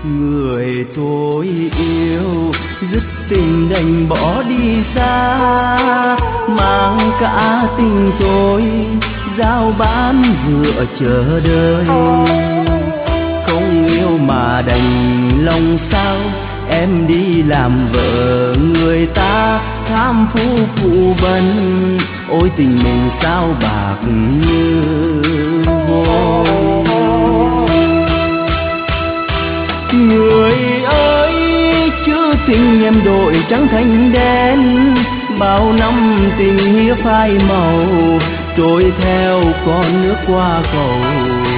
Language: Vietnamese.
Người tôi yêu dứt tình đành bỏ đi xa, mang cả tình tôi giao bán dựa chờ đợi. Không yêu mà đành lòng sao, em đi làm vợ người ta tham phú phụ bần. Ôi tình mình sao bạc như vôi. Người ơi chữ tình em đổi trắng thành đen, bao năm tình nghĩa phai màu trôi theo con nước qua cầu.